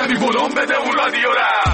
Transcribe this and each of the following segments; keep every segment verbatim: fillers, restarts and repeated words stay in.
میکنی ولوم بده اون رادیو رم.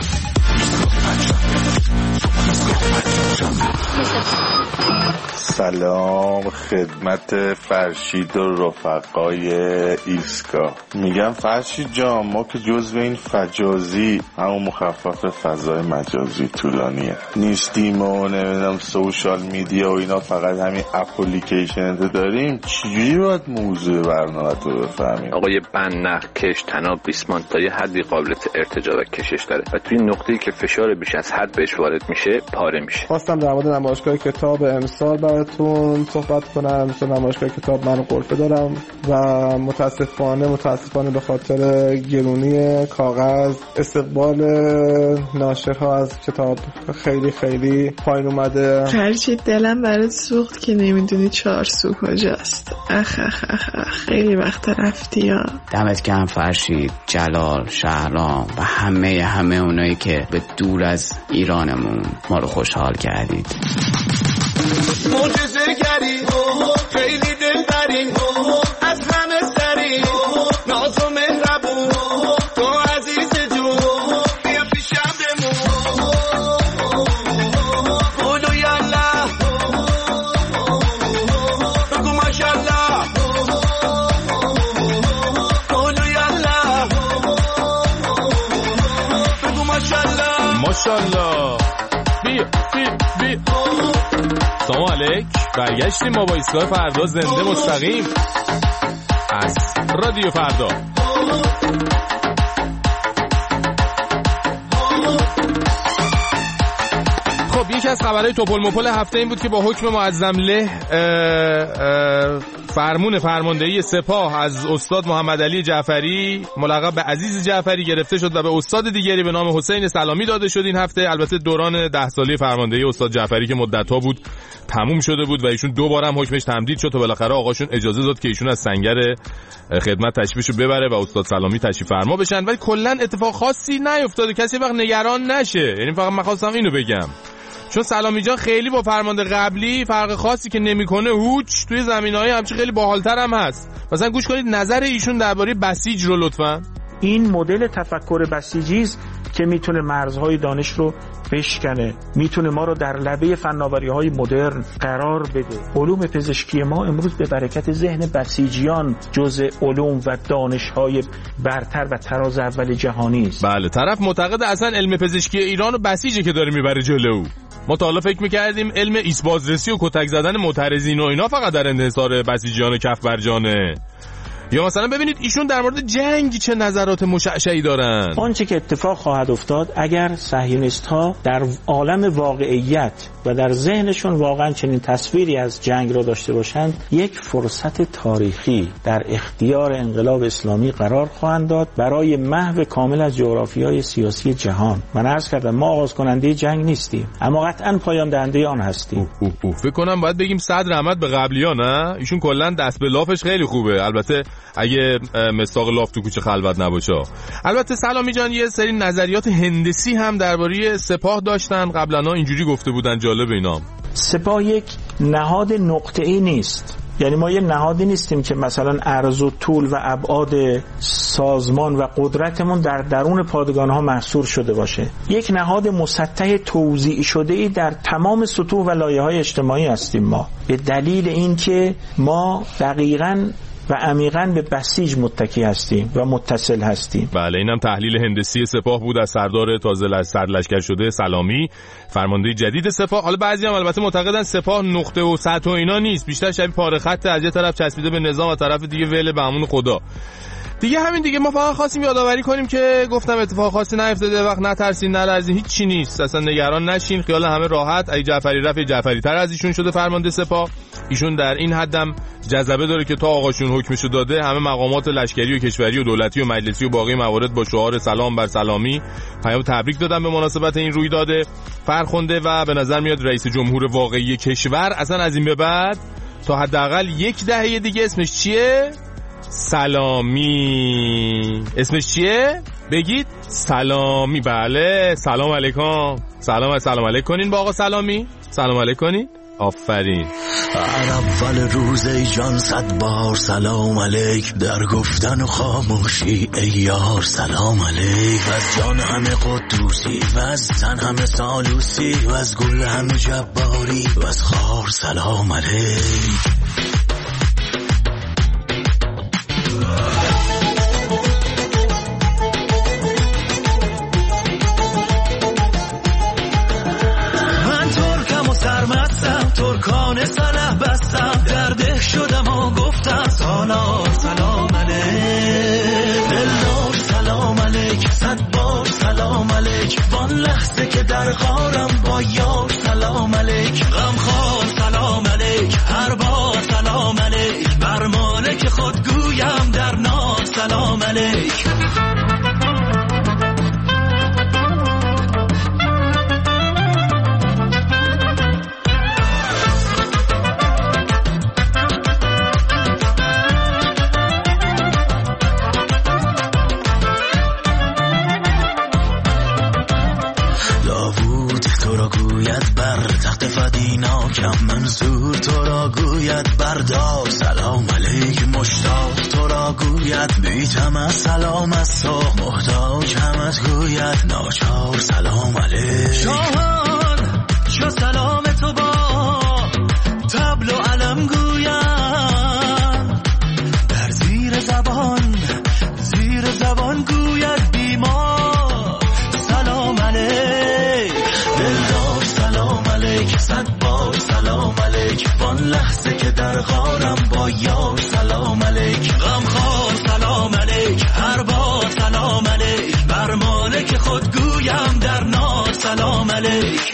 سلام خدمت فرشید و رفقای ایسکا. میگم فرشید جان، ما که جزو این فجازی همون مخفف فضای مجازی طولانیه نیستیم و نمیدونم سوشال میدیا و اینا، فقط همین اپلیکیشن داریم. چجوری باید موضوع برنامه رو بفهمیم؟ آقای بنه کش تناب ریسمان تا یه حدی قابلیت ارتجاع و کشش داره و توی نقطه‌ای که فشار بیش از حد بهش وارد میشه پاره میشه. خواستم در مورد نمایشگاه کتاب امسال براتون صحبت کنم. تو نمایشگاه کتاب من قرفه دارم و متاسفانه متاسفانه به خاطر گرونی کاغذ استقبال ناشرها از کتاب خیلی خیلی پایین اومده. فرشید دلم برات سوخت که نمیدونی چارسو کجاست. اخ اخ اخ, اخ. خیلی وقت رفتی ها. دمت گرم فرشید، جلال، شهرام و همه همه اونایی که به دور از ایرانمون ما رو خوشحال کردید. معجزه گری خیلی دلبری از همه سری ناز و مهربون تو عزیز جون بیا پیشم بمون قولو یالله بگو ماشالله قولو یالله بگو ماشالله ماشالله. بیا بیا بیا سلام علیک. برگشتیم ما با ایستگاه فردا زنده مستقیم از رادیو فردا. خب یکی از خبرهای توپل مپل هفته این بود که با حکم معظم له فرمون فرماندهی سپاه از استاد محمد علی جعفری ملقب به عزیز جعفری گرفته شد و به استاد دیگری به نام حسین سلامی داده شد این هفته. البته دوران ده ساله فرماندهی استاد جعفری که مدت‌ها بود تموم شده بود و ایشون دو بار هم حکمش تمدید شد تا بالاخره آقاشون اجازه داد که ایشون از سنگر خدمت تشریفشو ببره و استاد سلامی تشریف فرما بشن. ولی کلا اتفاق خاصی نیفتاد، کسی وقت نگران نشه. یعنی فقط می‌خواستم اینو بگم، چون سلامی جان خیلی با فرمانده قبلی فرق خاصی که نمیکنه هوچ توی زمینه‌های همچین خیلی باحال‌تر هم هست. مثلا گوش کنید نظر ایشون درباره بسیج رو لطفاً. این مدل تفکر بسیجی است که میتونه مرزهای دانش رو بشکنه، میتونه ما رو در لبه فناوری‌های مدرن قرار بده. علوم پزشکی ما امروز به برکت ذهن بسیجیان جزء علوم و دانش‌های برتر و تراز اول جهانی است. بله، طرف معتقد اصلا علم پزشکی ایران و بسیجه که داره میبره جلو. ما تا حالا فکر می‌کردیم علم ایست بازرسی و کتک زدن معترضین و اینا فقط در انحصار بسیجیان کف برجانه. یا مثلا ببینید ایشون در مورد جنگ چه نظرات مشعشعی دارن. آنچه که اتفاق خواهد افتاد اگر صهیونیست‌ها در عالم واقعیت و در ذهنشون واقعا چنین تصویری از جنگ را داشته باشند، یک فرصت تاریخی در اختیار انقلاب اسلامی قرار خواهند داد برای محو کامل از جغرافیای سیاسی جهان. من عرض کردم ما آغاز کننده جنگ نیستیم، اما قطعاً پایان دهنده آن هستیم. اوه اوه اوه. فکر کنم باید بگیم صد رحمت به قبلی‌ها. نه ایشون کلا دست به لافش خیلی خوبه، البته اگه مستاق لاف تو کوچه خلوت نباشه. البته سلامی جان یه سری نظریات هندسی هم درباره سپاه داشتن قبلا، اینجوری گفته بودن. جالب اینا. سپاه یک نهاد نقطه‌ای نیست، یعنی ما یه نهادی نیستیم که مثلا عرض و طول و ابعاد سازمان و قدرتمون در درون پادگان‌ها محصور شده باشه. یک نهاد مسطح توزیع شده‌ای در تمام سطوح و لایه‌های اجتماعی هستیم ما، به دلیل اینکه ما دقیقاً و عمیقاً به بسیج متکی هستیم و متصل هستیم. بله، اینم تحلیل هندسی سپاه بود از سردار تازه سرلشکر شده سلامی، فرمانده جدید سپاه. حالا بعضی هم البته معتقدن سپاه نقطه و سطح و اینا نیست، بیشتر شبیه پاره خط از یه طرف چسبیده به نظام و طرف دیگه ول به امون خدا. دیگه همین دیگه. ما فقط خواستیم یادآوری کنیم که گفتم اتفاق خاصی نیفتاده، وقت نترسین نلرزین، هیچ چی نیست، اصلا نگران نشین، خیال همه راحت. ای جعفری رفت جعفری تر از ایشون شده فرمانده سپاه. ایشون در این حدم جذبه داره که تا آقاشون حکمشو داده همه مقامات لشکری و کشوری و دولتی و مجلسی و باقی موارد با شعار سلام بر سلامی پیام تبریک دادن به مناسبت این رویداد فرخنده و به نظر میاد رئیس جمهور واقعی کشور اصلا از این به بعد تا حداقل یک دهه دیگه اسمش چیه؟ سلامی. اسمش چیه؟ بگید. سلامی. بله، سلام علیکم. سلام سلام علیک کنین با آقا سلامی. سلام علیک کنین. آفرین. هر اول روز ای جان صد بار سلام علیک، در گفتن و خاموشی ای یار سلام علیک. و از جان همه قدوسی و از تن همه سالوسی و از گل همه جباری و از خار سلام علیک. ترکان سلح بستم در ده شدم و گفتم سالار سلام علیک. دلدار سلام علیک، صد بار سلام علیک. وان لحظه که در غارم با یار سلام علیک. غمخوار سلام علیک، هر بار سلام علیک. بر مالک خود گویم در نار سلام علیک. منصور تو را گوید بردار سلام علیک. مشتاق تو را گوید بیتم از سلام از تو. محتاج همت گوید ناچار سلام علیک. شاهان چو سلام تو با طبل و علم گوید، در زیر زبان زیر زبان گوید بیمار سلام علیک. دلدار سلام علیک، صد بار سلام علیک. وان لحظه که در غارم با یار سلام علیک. غمخوار سلام علیک، هر بار سلام علیک. بر مالک خود گویم در نار سلام علیک.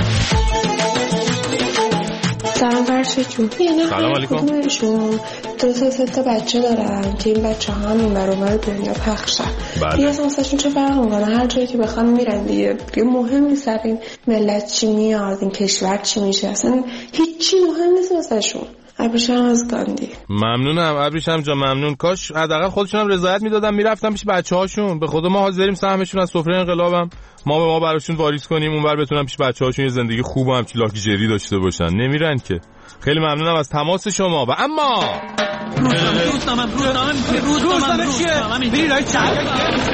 سلام فرشید جون. سلام علیکم. کدومشون دو تا سه تا بچه دارن که این بچه ها هم این برابر دنیا پخشن. دیگه اصلا واسهشون چه فرق میکنه؟ هر جایی که بخوان میرن دیگه. دیگه مهم نیست این ملت چی میاد، این کشور چی میشه، اصلا هیچی مهم نیست واسهشون. ابریشم از گاندی. ممنونم ابریشم جان، ممنون. کاش حداقل خودشون هم رضایت میدادن میرفتن پیش بچه‌هاشون. به خدا ما حاضریم سهمشون از سفره انقلابم ما به ما براشون واریز کنیم، اونور بتونن پیش بچه‌هاشون یه زندگی خوب و همچین لاکچری داشته باشن. نمیرن که. خیلی ممنونم از تماس شما. و اما روزنامه روزنامه روزنامه روزنامه میرای چای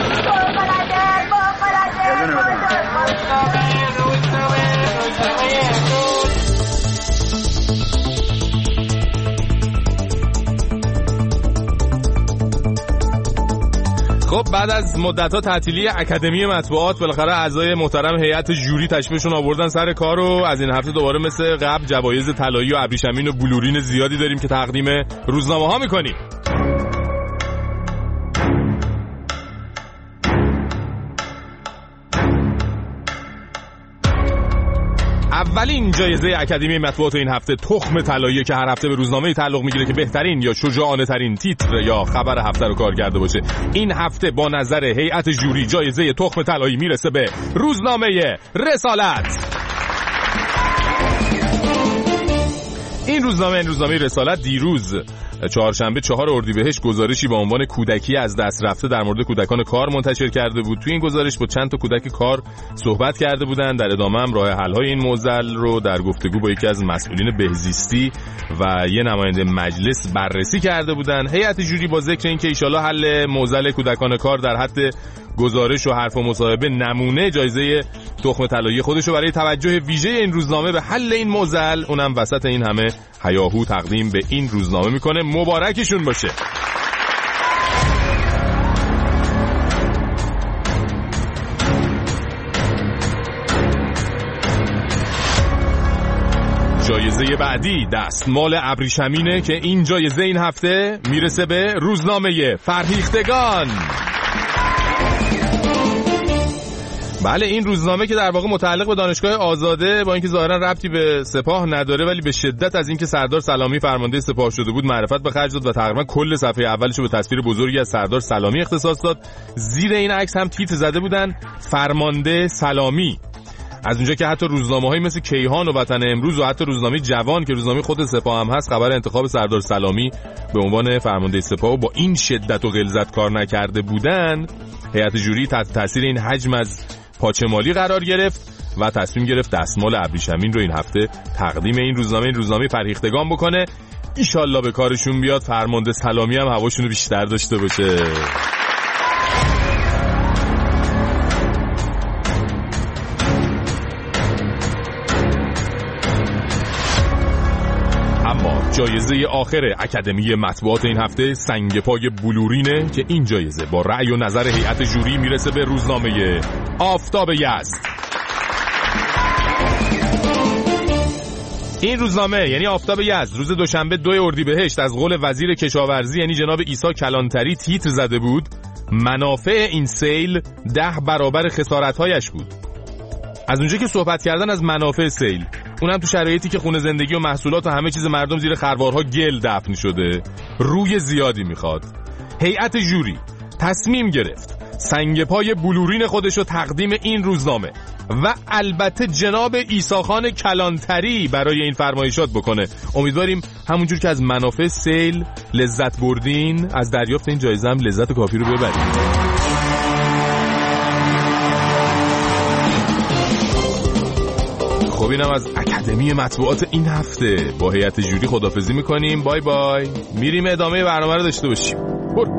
خب بعد از مدت‌ها تعطیلی اکادمی مطبوعات بالاخره اعضای محترم هیئت جوری تشریفشون آوردن سر کار و از این هفته دوباره مثل قبل جوایز طلایی و ابریشمین و بلورین زیادی داریم که تقدیم روزنامه‌ها می‌کنیم. اولین جایزه اکادمی مطبوعات این هفته تخم طلایی که هر هفته به روزنامه‌ای تعلق میگیره که بهترین یا شجاعانه ترین تیتر یا خبر هفته رو کار کرده باشه. این هفته با نظر هیئت جوری جایزه تخم طلایی میرسه به روزنامه رسالت. این روزنامه این روزنامه رسالت دیروز چهارشنبه چهار اردیبهشت گزارشی با عنوان کودکی از دست رفته در مورد کودکان کار منتشر کرده بود. توی این گزارش با چند تا کودک کار صحبت کرده بودن. در ادامه هم راه حل های این معضل رو در گفتگو با یکی از مسئولین بهزیستی و یه نماینده مجلس بررسی کرده بودن. هیئت جوری با ذکر اینکه ان شاءالله حل معضل کودکان کار در حد گزارش و حرف و مصاحبه نمونه جایزه تخم طلایی خودشو برای توجه ویژه این روزنامه به حل این معضل، اونم وسط این همه هیاهو تقدیم به این روزنامه میکنه. مبارکشون باشه. جایزه بعدی دستمال ابریشمینه که این جایزه این هفته میرسه به روزنامه فرهیختگان. بله این روزنامه که در واقع متعلق به دانشگاه آزاده، با اینکه ظاهرا ربطی به سپاه نداره ولی به شدت از اینکه سردار سلامی فرمانده سپاه شده بود معرفت به خرج داد و تقریبا کل صفحه اولش رو به تصویر بزرگی از سردار سلامی اختصاص داد. زیر این عکس هم تیتر زده بودن فرمانده سلامی. از اونجا که حتی روزنامه‌هایی مثل کیهان و وطن امروز و حتی روزنامه جوان که روزنامه خود سپاه هم هست خبر انتخاب سردار سلامی به عنوان فرمانده سپاه و با این شدت و غلظت کار نکرده بودن، هیئت جوری تحت تاثیر این حجم از پاچمالی قرار گرفت و تصمیم گرفت دستمال ابریشمین رو این هفته تقدیم این روزنامه این روزنامه فرهیختگان بکنه. ایشالله به کارشون بیاد، فرمانده سلامی هم هواشون رو بیشتر داشته باشه. جایزه آخر اکادمی مطبوعات این هفته سنگ پای بلورینه که این جایزه با رأی و نظر هیئت جوری میرسه به روزنامه آفتاب یزد. این روزنامه یعنی آفتاب یزد روز دوشنبه دو اردیبهشت از قول وزیر کشاورزی یعنی جناب عیسی کلانتری تیتر زده بود منافع این سیل ده برابر خسارت‌هایش بود. از اونجا که صحبت کردن از منافع سیل، اونم تو شرایطی که خونه زندگی و محصولات و همه چیز مردم زیر خروارها گل دفن شده، روی زیادی میخواد. هیئت جوری تصمیم گرفت سنگ پای بلورین خودشو تقدیم این روزنامه و البته جناب عیسی خان کلانتری برای این فرمایشات بکنه. امیدواریم همونجور که از منافع سیل لذت بردین، از دریافت این جایزه هم لذت کافی رو ببرید. خب اینم از اکادمی مطبوعات این هفته. با هیئت جوری خداحافظی میکنیم. بای بای. میریم ادامه برنامه رو داشته باشیم. برو.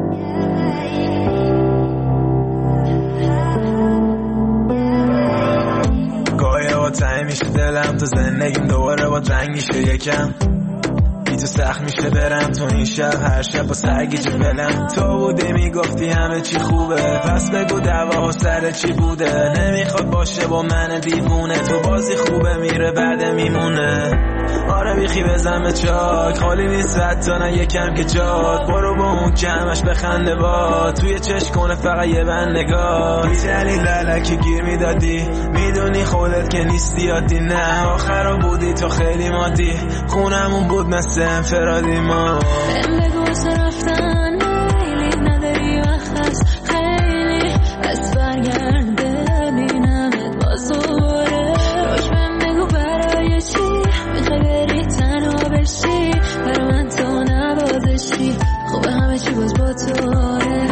گاهی با تنگ میشه دلم، تو زندگیم دوباره با تنگ میشه یکم، بی تو سخت میشه برم تو این شب، هر شب با سرگیجه بلم. تو بودی میگفتی همه چی خوبه، پس بگو دعوا سر چی بوده. نمیخواد باشه با من دیوونه، تو بازی خوبه میره بعد میمونه. آره بیخی بزنم چاک، خالی نیست حتی نه یکم که جاد. برو با اون که همش بخنده با، توی چشم کنه فقط یه بند نگاه. بیتلی للکی گیر میدادی، میدونی خودت که نیستی عادی. نه آخرا بودی تو خیلی مادی، خونمون بود مثل انفرادی. ما بهم بگو تو رفتن میلی نداری وقت هست خیلی، از برگرد ببینمت باز دوباره. روش بهم بگو برای چی میخوای بری تنها بشی، برای من تو نبازشی. خوبه همه چی باز با توره،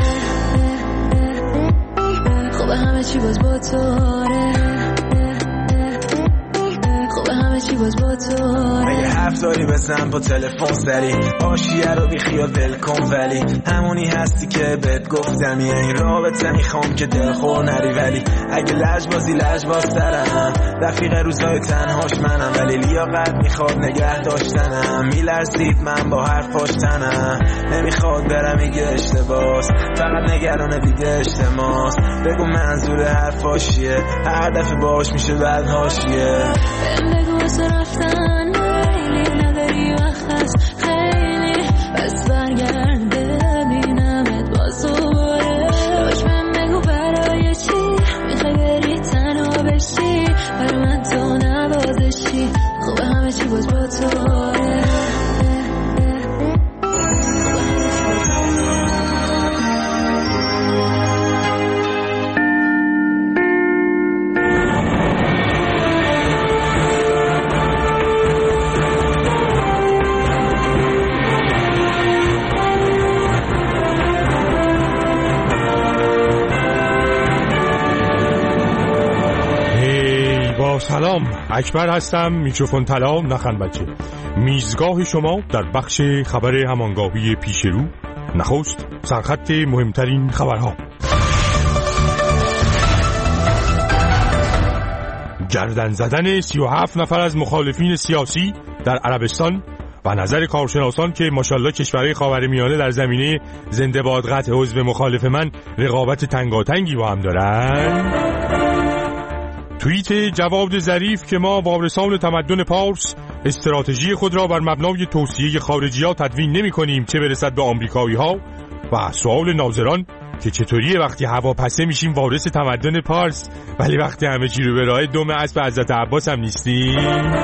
خوبه همه چی باز با توره، خوبه همه چی باز با توره. مگه حرف داری بزن با تلفن سری، آشیه رو بی خیال ول کن، ولی همونی هستی که بهت گفتم. یه این رابطه میخوام که دلخور نری، ولی اگه لجبازی لجباز ترم. رفیق روزای تنهاش منم، ولی لیاقت میخواد نگه داشتنم. میلرزید من با حرفاش تنم، نمیخواد برم میگه اشتباس، فقط نگرانه دیگه اجتماس. بگو منظور حرفاش چیه، هر دفعه باش میشه بعد حاشیه. بگو تو رفتن میلی نداری وقت هست خیلی، بس برگرد ببینمت باز دوباره. روش من بگو برای چی میخوای بری تنها بشی، برای من تو نبازشی. خوبه همه چی باز با توره. سلام، اکبر هستم. میکروفون طلا، نخند بچه. میزگاه شما در بخش خبر همانگاهی پیش رو. نخست سرخط مهمترین خبرها. گردن زدن سی و هفت نفر از مخالفین سیاسی در عربستان و نظر کارشناسان که ماشاءالله کشورهای خاورمیانه در زمینه زنده باد قطع عضو مخالف من رقابت تنگاتنگی با هم دارن. توییت جواد ظریف که ما وارثان تمدن پارس استراتژی خود را بر مبنای توصیه خارجی‌ها تدوین نمی‌کنیم چه برسد به آمریکایی‌ها، و سوال ناظران که چطوریه وقتی هواپسه میشیم وارث تمدن پارس ولی وقتی همه چی رو به راه دم اسب حضرت عباس هم نیستیم.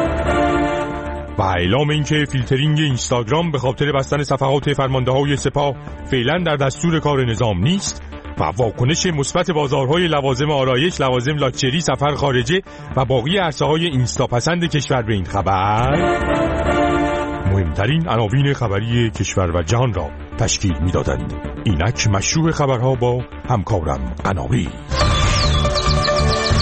و اعلام اینکه فیلترینگ اینستاگرام به خاطر بستن صفحات فرمانده‌های سپاه فعلا در دستور کار نظام نیست. و واکنش مثبت بازارهای لوازم آرایش، لوازم لاکچری، سفر خارجه و باقی عرصه‌های اینستا پسند کشور به این خبر مهمترین عناوین خبری کشور و جهان را تشکیل می‌دادند. اینک مشروع خبرها با همکارم قناری.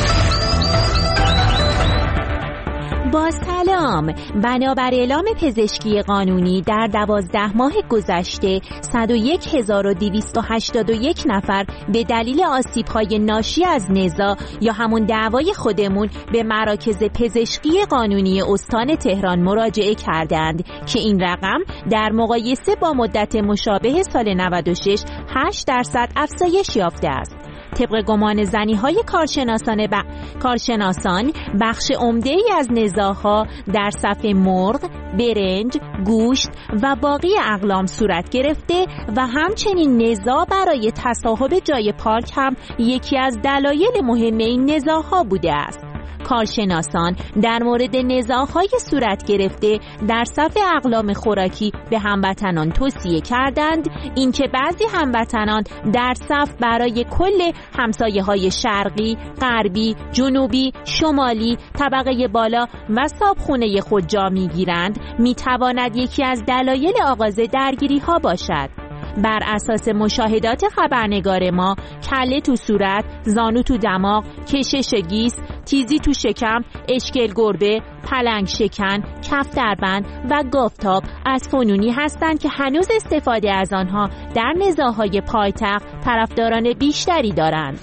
با سلام. بنابر اعلام پزشکی قانونی در دوازده ماه گذشته صد و یک هزار و دویست و هشتاد و یک نفر به دلیل آسیب‌های ناشی از نزاع یا همون دعوای خودمون به مراکز پزشکی قانونی استان تهران مراجعه کردند که این رقم در مقایسه با مدت مشابه سال نود و شش هشت درصد افزایش یافته است. طبق گمان زنی‌های کارشناسان ب... کارشناسان بخش عمده‌ای از نزاع‌ها در صف مرغ، برنج، گوشت و باقی اقلام صورت گرفته و همچنین نزاع برای تصاحب جای پارک هم یکی از دلایل مهم این نزاع‌ها بوده است. کارشناسان در مورد نزاع‌های صورت گرفته در صف اقلام خوراکی به هموطنان توصیه کردند اینکه بعضی هموطنان در صف برای کل همسایه‌های شرقی، غربی، جنوبی، شمالی، طبقه بالا و صابخونه خود جا می‌گیرند می‌تواند یکی از دلایل آغاز درگیری‌ها باشد. بر اساس مشاهدات خبرنگار ما کله تو صورت، زانو تو دماغ، کشش گیس، تیزی تو شکم، اشکل گربه، پلنگ شکن، کف دربند و گافتاب از فنونی هستند که هنوز استفاده از آنها در نزاع‌های پایتخت طرفداران بیشتری دارند.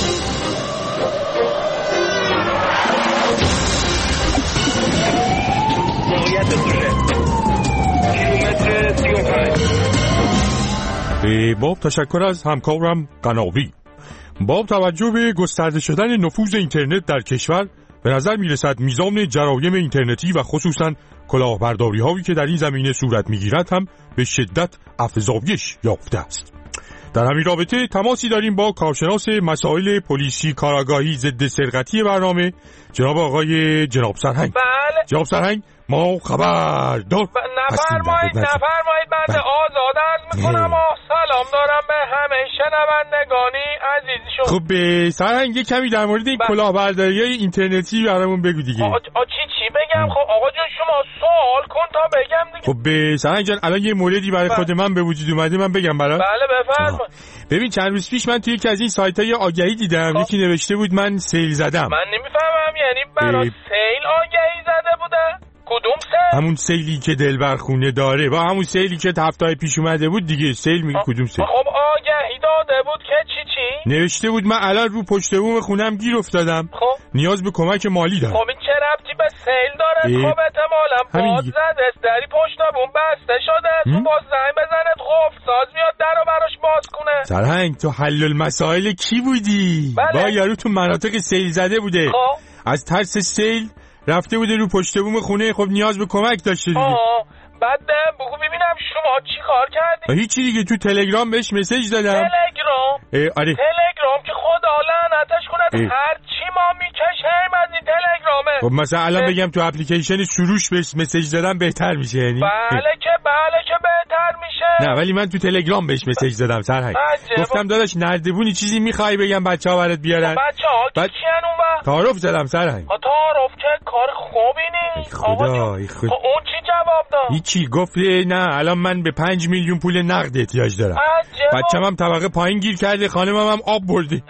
با تشکر از همکارم قناوی. با توجه به گسترده شدن نفوذ اینترنت در کشور به نظر میرسد میزان جرایم اینترنتی و خصوصا کلاهبرداری هایی که در این زمینه صورت میگیرد هم به شدت افزایش یافته است. در همین رابطه تماسی داریم با کارشناس مسائل پلیسی کارآگاهی ضد سرقتی برنامه جناب آقای جناب سرهنگ. بله جناب سرهنگ ما خبر دار ب... نفرمایید نفرمایید بنده آزاد عرض میکنم و سلام دارم به همه شنوندگانی عزیزشون. خب به سرهنگ یه کمی در مورد این کلاهبرداری های اینترنتی برامون بگو دیگه. آ... آ... چی چی بگم؟ خب آقا جون شما سوال کن تا بگم دیگه. خب به سرهنگ جان الان یه موردی برای خود من به وجود اومده من بگم برات. بله بفرمایید. ببین چند روز پیش من توی یکی از این سایت‌های آگهی دیدم خب. یکی نوشته بود من سیل زدم. من نمیفهمم یعنی برای سیل آگهی زده بوده؟ کدوم سیل؟ همون سیلی که دلبر خونه داره با همون سیلی که هفته پیش اومده بود دیگه. سیل میگه کدوم سیل؟ خب آگهی داده بود که چی چی؟ نوشته بود من الان رو پشت بوم خونم گیر افتادم خب نیاز به کمک مالی دارم. خب این چه ربطی به سیل داره؟ خب احتمالاً باد زده دری پشت بوم بسته شده تو باز زنگ بزنه قفل ساز میاد درو براش باز کنه. سرهنگ تو حل المسائل کی بودی؟ بله. با یارو تو مناطق سیل زده بوده خب از ترس سیل رفته بوده رو پشت بوم خونه خب نیاز به کمک داشته دیگه. آه بعد بگو ببینم شما چی کار کردی؟ هیچی دیگه تو تلگرام بهش مسیج دادم. تلگرام؟ آره تلگرام که خدا لعنتش کنه هر چی ما میکشیم از این تلگرامه. خب مثلا الان اه. بگم تو اپلیکیشن سروش بهش مسیج دادم بهتر میشه یعنی؟ بله که بله که بهتر میشه. نه ولی من تو تلگرام بهش مسیج دادم سرهنگ. گفتم داداش نردبونی چیزی میخوای بگم بچه‌ها برات بیارن. بچه‌ها بعد... چی ان اونور؟ تعارف زدم سرهنگ. تعارف که کار خوبی نیست. خدا ای خدا. اون چی جواب داد؟ چی گفت نه الان من به پنج میلیون پول نقد احتیاج دارم. بچه‌م هم طبقه پایین گیر کرده خانمم هم آب برده.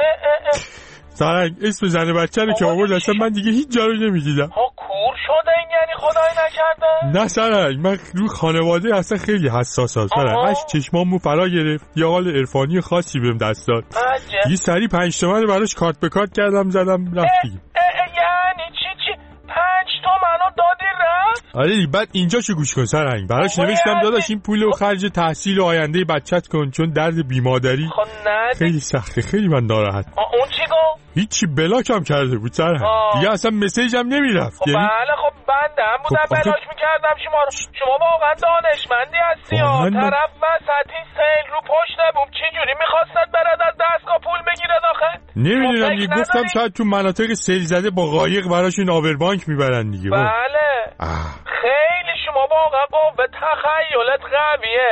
سرهنگ اسم زن بچه رو که آورد اصلا من دیگه هیچ جا رو نمیدیدم. ها کور شده این یعنی خدایی نکرده؟ نه سرهنگ من رو خانواده اصلا خیلی حساسم سرهنگ. اش چشمامو فرا گرفت یه حال عرفانی خاصی بهم دست داد. یه سری پنج تومن براش کارت به کارت کردم زدم رفت دیگه. یعنی چی چی پنج تومنو دادی رفت؟ آره بعد اینجا شو گوش کن سرهنگ براش نوشتم داداش این پولو خرج تحصیل و آینده بچت کن چون درد بیمادری خیلی سخته خیلی من ناراحت. اون چی گفت؟ هیچی بلاکم کرده بود سرهنگ دیگه اصلا مسیجم نمیرفت. خب یعنی بله خب بنده هم بودم خب بلاک میکردم شما رو. شما واقعا دانشمندی هستی ها. طرف وسطی سیل رو پشت بوم چی جوری میخواستد برد از دستگاه پول بگیره داخل؟ نمیدونم دیگه گفتم شاید تو مناطق سیل زده با قایق براشون آوربانک میبرن دیگه. بله خیلی شما واقعا قوه تخیلت قویه.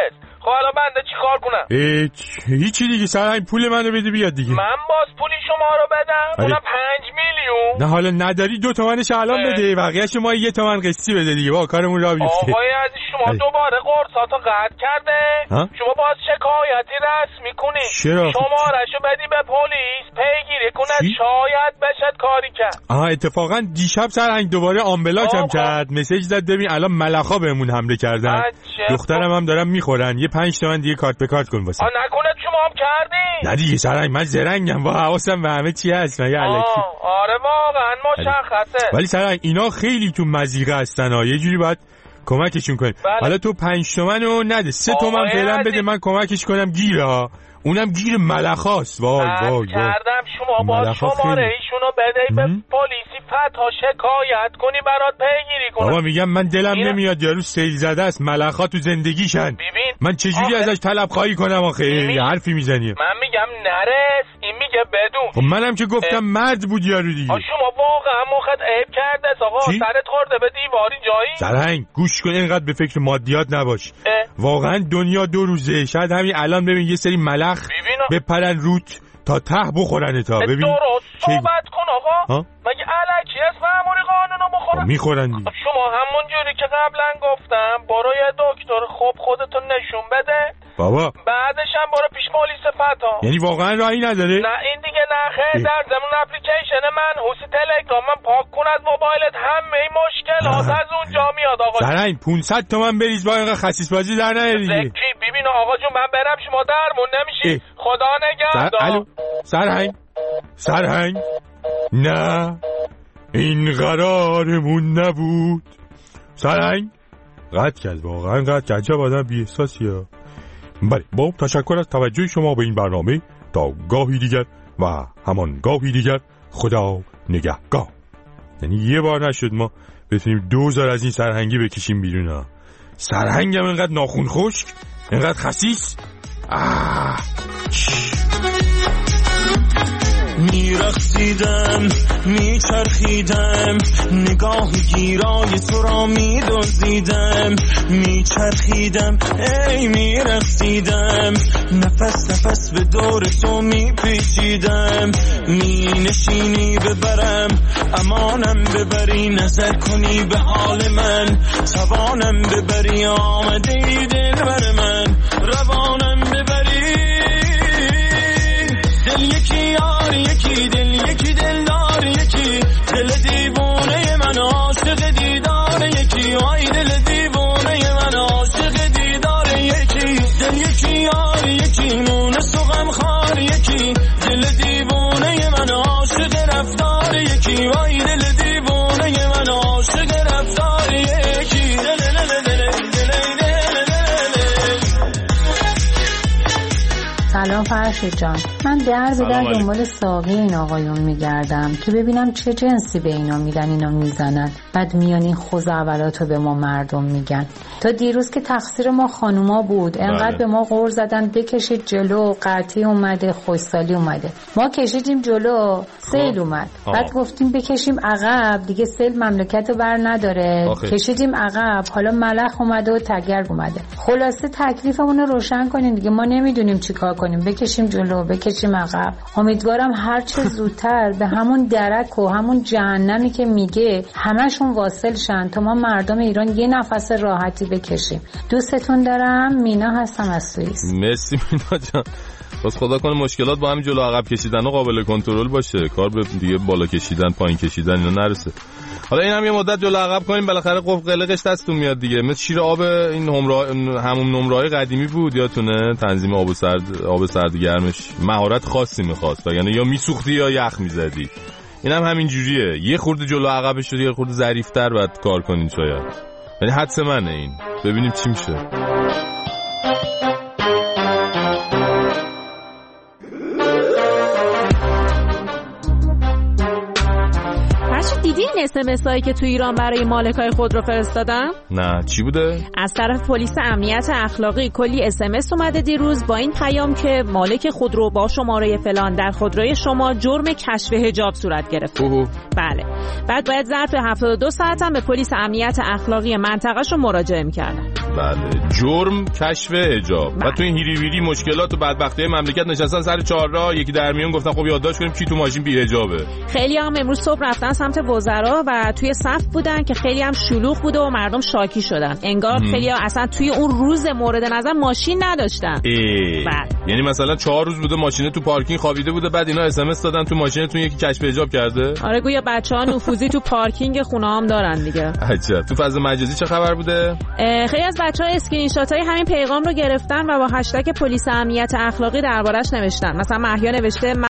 خب الان بنده چی کار کنم؟ هیچی دیگه، سرهنگ پول منو بده بیاد دیگه. من باز پولی شما رو بدم؟ اونم پنج میلیون. نه حالا نداری دو تومنش الان بده، بقیه‌اش ما یه تومن قسطی بده دیگه، با کارمون راه بیفته. آقای عزیز شما دوباره قرصاتو قطع کرده. ها؟ شما باز شکایتی رسمی کنی. چرا؟ شماره‌شو بدی به پلیس پیگیری کنه، شاید بشه کاری کرد. آها اتفاقا دیشب سرهنگ دوباره آمبلاکم کرد، مسیج زد ببین الان ملخا بهمون حمله کردن. دخترم هم دارم میخورن، یه پنج تومن دیگه کارت به کارت کن واسه. آ نکنه شما هم کردی؟ نه دیگه سرهنگ من زرنگم، با حواسم به همه چی هست مگه الکی. آره واقعا مشخصه. ولی سرهنگ اینا خیلی تو مزیقه هستن ها، یه جوری باید کمکشون کنیم. حالا تو پنج تومنو نده، سه تومن فعلا بده من کمکش کنم گیره ها. اونم گیر ملخاست. وای وای وای کردم شما با شماره ایشونو بده به پلیسی فتا شکایت کنی برات پیگیری کنم. بابا میگم من دلم این... نمیاد یارو سیل زده است، ملخا تو زندگیشن. ببین من چجوری آخه... ازش طلب خواهی کنم آخه؟ یه حرفی میزنی. من میگم نرس، این میگه بدون. خب منم که گفتم اه... مرد بود یارو دیگه. شما واقعا مخت عیب کرده آقا، سرت خورده به دیواری جایی. سرهنگ گوش کن، اینقدر به فکر مادیات نباش. اه... واقعا دنیا دو روزه، شاید همین الان ببین یه سری ملخ بپرن روت تا ته بخورن تا ببین درست صحبت کن آقا ها؟ مگه الکی است مأموری قانونو بخورن؟ میخورن دیگه. شما همون جوری که قبلا گفتم برو یه دکتر خوب خودتون نشون بده بابا، بعدش هم برو پیش پلیس فتا. یعنی واقعا راهی نداره؟ نه این دیگه نه خیر، در ضمن اپلیکیشن منحوس تلگرام من پاک کن از موبایلت، همه این مشکلات از اونجا میاد آقا. سرهنگ پانصد تومن بریز با اینقدر خسیس بازی در نیاری دیگه. ببین آقا جون من برم شما درمون نمیشی. خدا نگهدار. الو سرهنگ سرهنگ نه این قرارمون نبود. سرهنگ قطع کرد، واقعا قطع کرد. عجب آدم بی احساسی ها. بله با تشکر از توجه شما به این برنامه، تا گاهی دیگر و همان گاهی دیگر خدا نگهدار. یعنی یه بار نشد ما بتونیم دوزار از این سرهنگی بکشیم بیرون ها. سرهنگم اینقدر ناخون خشک، اینقدر خسیس. آه میرقصیدم میچرخیدم، نگاه گیرای تو را میدزدیدم، میچرخیدم ای میرقصیدم، نفس نفس به دور تو میپیچیدم، مینشینی ببرم امانم ببری، نظر کنی به حال من توانم ببری، آمده ای دل بر من روانم ببری، دل یکی یار یکی دل یکی دل دار یکی، دل دیوانه من عاشق دیدار یکی، وای دل دیوانه من عاشق دیدار یکی، دل یکی یار یکی نون سوغم خار یکی، دل دیوانه من عاشق رفتار یکی، وای دل دیوانه من عاشق رفتار یکی، دل دل دل سلام فرشید جان، من در به در دنبال ساقی این آقایون میگردم که ببینم چه جنسی به اینا میدن اینا میزنن، بعد میان این خوزعبلاتو به ما مردم میگن. تا دیروز که تقصیر ما خانوما بود، انقدر به ما غور زدن بکشید جلو، قطعی اومده خوشسالی اومده، ما کشیدیم جلو سیل اومد، بعد گفتیم بکشیم عقب دیگه سیل مملکتو بر نداره، کشیدیم عقب حالا ملخ اومده و تگرگ اومده. خلاصه تکلیفمون رو روشن کنین دیگه، ما نمیدونیم چیکار کنیم، بکشیم جلو بکشیم عقب. امیدوارم هر چه زودتر به همون درک و همون جهنمی که میگه همشون واصل شن تا ما مردم ایران یه نفس راحتی بکشیم. دوستتون دارم، مینا هستم از سوئیس. مرسی مینا جان. بس خدا کنه مشکلات با همین جلو عقب کشیدن و قابل کنترل باشه، کار به دیگه بالا کشیدن پایین کشیدن اینا نرسه. حالا این هم یه مدت جلو عقب کنیم بالاخره قفل قلقش دستون میاد دیگه، مثل شیر آب این همراه همون نمره‌های قدیمی بود یادتونه، تنظیم آب سرد آب سرد گرمش مهارت خاصی می‌خواست، یعنی یا میسوختی یا یخ میزدی. این هم همین جوریه، یه خورده جلو عقبش رو یه خورده ظریف‌تر بعد کار کنین شاید. یعنی حدس منه این، ببینیم چی میشه. دیدی این اس ام اس هایی که تو ایران برای مالکای خودرو فرستادن؟ نه چی بوده؟ از طرف پلیس امنیت اخلاقی کلی اس ام اس اومده دیروز با این پیام که مالک خودرو با شماره فلان در خودروی شما جرم کشف حجاب صورت گرفت. اوه. بله. بعد باید ظرف هفتاد و دو ساعت هم به پلیس امنیت اخلاقی منطقه‌ش رو مراجعه می‌کردن. بله. جرم کشف حجاب. و تو این هیری ویری مشکلات و بدبختی مملکت نشستن سر چهارراه، یکی در میون گفتن خب یادداشت کنیم کی تو ماشین بی حجابه. خیلی هم امروز صبح رفتن سمت وزرا و توی صف بودن که خیلی هم شلوغ بوده و مردم شاکی شدن. انگار خیلی ها اصلا توی اون روز مورد نظر ماشین نداشتن. بله. یعنی مثلا چهار روز بوده ماشین تو پارکینگ خوابیده بوده، بعد اینا اس ام اس دادن تو ماشینتون یکی کشف حجاب کرده. آره گویا بچه‌ها نفوذی تو پارکینگ خونه هم دارن دیگه. عجب. تو فضا مجازی چه خبر بوده؟ خیلی از بچه‌ها اسکرین شات‌های همین پیغام رو گرفتن و با هشتگ پلیس امنیت اخلاقی دربارش نوشتن. مثلا مهیا نوشته